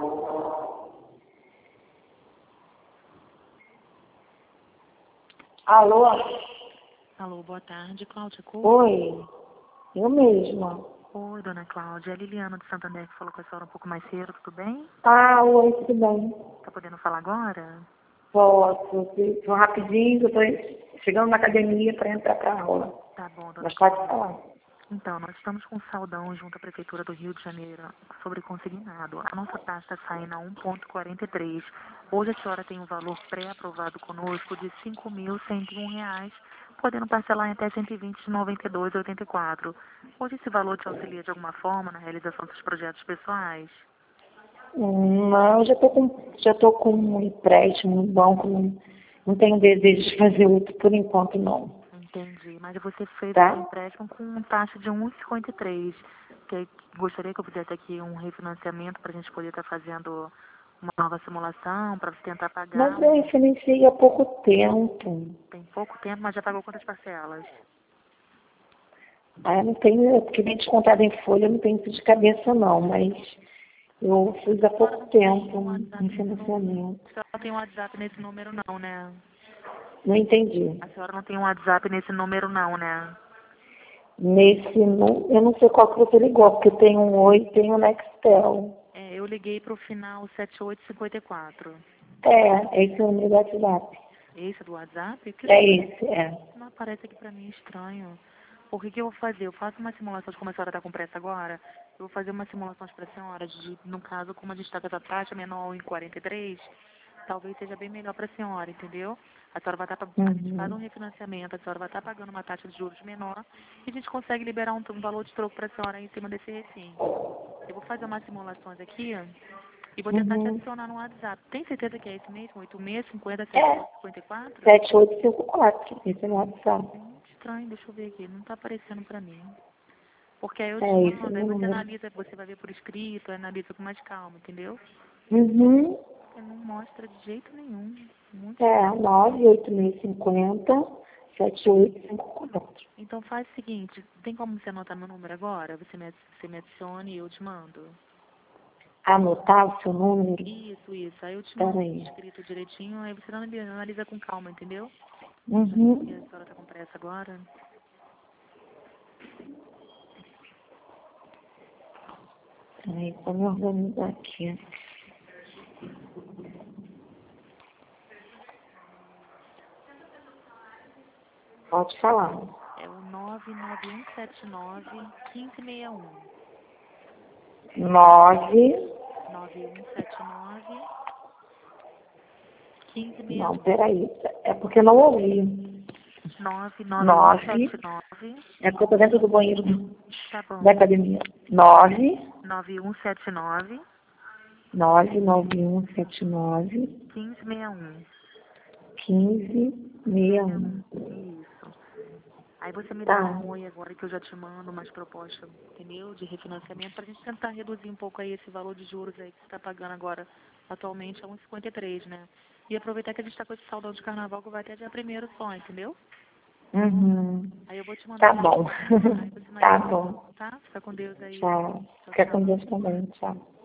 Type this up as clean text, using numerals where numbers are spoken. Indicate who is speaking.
Speaker 1: Alô?
Speaker 2: Alô, boa tarde, Cláudia Couto.
Speaker 1: Oi, eu mesma.
Speaker 2: Oi, dona Cláudia. É a Liliana de Santander que falou com a senhora um pouco mais cedo, tudo bem?
Speaker 1: Oi, tudo bem?
Speaker 2: Tá podendo falar agora?
Speaker 1: Posso, vou rapidinho, eu tô chegando na academia para entrar para aula.
Speaker 2: Tá bom, dona
Speaker 1: Mas pode
Speaker 2: Cláudia.
Speaker 1: falar.
Speaker 2: Então, nós estamos com um saldão junto à Prefeitura do Rio de Janeiro sobre consignado. A nossa taxa está saindo a 1,43. Hoje a senhora tem um valor pré-aprovado conosco de R$ 5.101, podendo parcelar em até 120 de 92,84. Hoje esse valor te auxilia de alguma forma na realização dos projetos pessoais?
Speaker 1: Não, já tô com um empréstimo no banco, não tenho desejo de fazer outro por enquanto, não.
Speaker 2: Entendi. Mas você fez
Speaker 1: Tá?
Speaker 2: esse empréstimo com taxa de 1,53. Que gostaria que eu fizesse aqui um refinanciamento para a gente poder estar fazendo uma nova simulação para tentar pagar.
Speaker 1: Mas eu refinanciei há pouco tempo.
Speaker 2: Tem pouco tempo, mas já pagou quantas parcelas?
Speaker 1: Eu não tenho, porque vem descontado em folha, eu não tenho isso de cabeça não, mas eu fiz há pouco tempo um financiamento.
Speaker 2: A senhora não tem um WhatsApp nesse número não, né?
Speaker 1: Não entendi.
Speaker 2: A senhora não tem um WhatsApp nesse número não, né?
Speaker 1: Eu não sei qual que você ligou, porque tem um Oi e tem um Nextel.
Speaker 2: É, eu liguei para o final 7854.
Speaker 1: Esse é o número do WhatsApp.
Speaker 2: Esse é do WhatsApp? Que
Speaker 1: É esse, é.
Speaker 2: não aparece aqui pra mim, estranho. O que eu vou fazer? Eu faço uma simulação de como a senhora está com pressa agora. Eu vou fazer uma simulação para a senhora, no caso, como a gente está com essa taxa menor em 43, talvez seja bem melhor para a senhora, entendeu? A senhora vai estar, a gente faz um refinanciamento, a senhora vai estar pagando uma taxa de juros menor e a gente consegue liberar um valor de troco para a senhora em cima desse refim. Eu vou fazer umas simulações aqui e vou tentar te adicionar no WhatsApp. Tem certeza que é esse mesmo? 8650 7854?
Speaker 1: 7854, esse é o WhatsApp.
Speaker 2: Estranho, deixa eu ver aqui. Não tá aparecendo pra mim. Porque aí eu te
Speaker 1: Esse é o
Speaker 2: mando, aí
Speaker 1: meu
Speaker 2: você
Speaker 1: número.
Speaker 2: analisa, você vai ver por escrito, aí analisa com mais calma, entendeu?
Speaker 1: Uhum.
Speaker 2: Porque não mostra de jeito nenhum. Muito
Speaker 1: É,
Speaker 2: estranho.
Speaker 1: 98650-7854.
Speaker 2: Então faz o seguinte, tem como você anotar meu número agora? Você me adicione e eu te mando.
Speaker 1: Anotar o seu número?
Speaker 2: Isso. Aí eu te mando
Speaker 1: Peraí.
Speaker 2: escrito direitinho, aí você analisa com calma, entendeu?
Speaker 1: Uhum.
Speaker 2: E a senhora tá com pressa agora?
Speaker 1: Peraí, vou me organizar aqui. Pode falar.
Speaker 2: É o 99179-1561.
Speaker 1: 9.
Speaker 2: 9179
Speaker 1: Não,
Speaker 2: 1561.
Speaker 1: peraí. É porque eu não ouvi. 9.
Speaker 2: 99179.
Speaker 1: É porque eu tô dentro do banheiro
Speaker 2: Tá
Speaker 1: da
Speaker 2: bom.
Speaker 1: academia. 9.
Speaker 2: 9179
Speaker 1: 99179
Speaker 2: 1561.
Speaker 1: 1561.
Speaker 2: Isso. Aí você me dá
Speaker 1: Tá.
Speaker 2: um oi agora que eu já te mando umas propostas, entendeu? De refinanciamento pra gente tentar reduzir um pouco aí esse valor de juros aí que você tá pagando agora atualmente é 1,53, né? E aproveitar que a gente tá com esse saldão de carnaval que vai até dia 1º só, entendeu?
Speaker 1: Uhum.
Speaker 2: Aí eu vou te mandar.
Speaker 1: Tá bom.
Speaker 2: Aí você me
Speaker 1: Tá
Speaker 2: adiciona,
Speaker 1: bom.
Speaker 2: tá? Fica com Deus aí.
Speaker 1: Tchau.
Speaker 2: Tchau,
Speaker 1: Fica com
Speaker 2: tchau.
Speaker 1: Deus também. Tchau.